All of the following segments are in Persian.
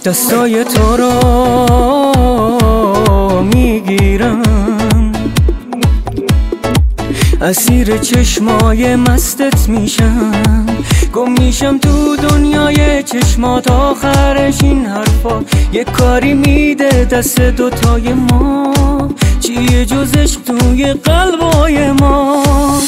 دستای تو رو میگیرم، اسیر چشمای مستت میشم، گم میشم تو دنیای چشمات. آخرش این حرفا یه کاری میده دست دوتای ما، چیه جز عشق توی قلبای ما؟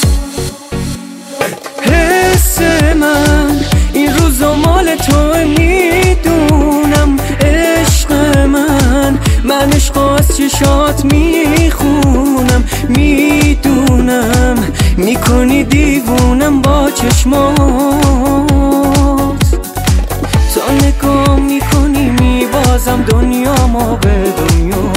حس من این روزا مال تو میدونم، عشق من عشق از چشات میخونم، میدونم میکنی دیوونم با چشمات. تا نگاه میکنی میبازم دنیا ما به دنیا.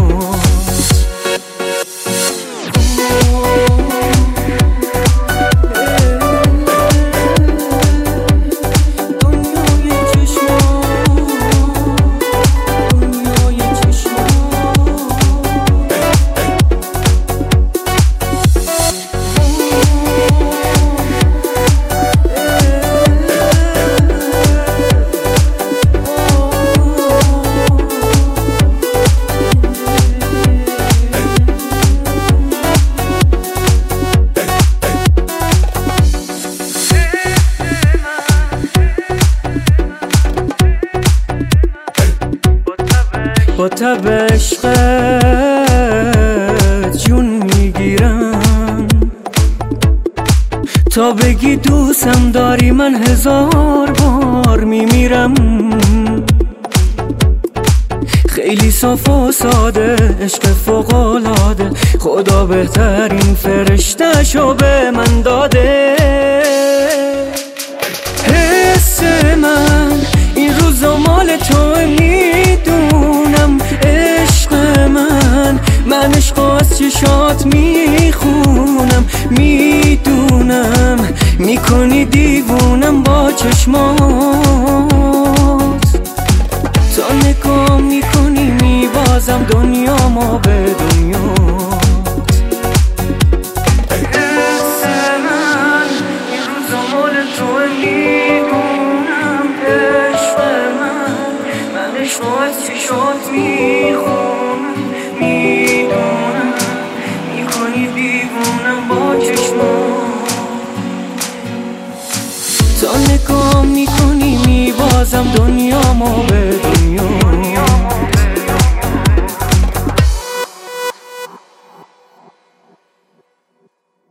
با تب عشقت جون میگیرم، تا بگی دوستم داری من 1000 بار میمیرم. خیلی صاف و ساده، عشق فوق‌العاده، خدا بهترین فرشته‌شو به من داده. حس من این روزا مال تو میدونم، عشق من عشق از چشات میخونم، میدونم میکنی دیوونم با چشمات. تا نگاه میکنی میبازم دنیا ما به دنیا. حس من این روزا مال تو میدونم، عشق من عشق از چشات میخونم، میدونم میکنی دیوونم با چشمات. تا نگاه میکنی میبازم دنیا ما به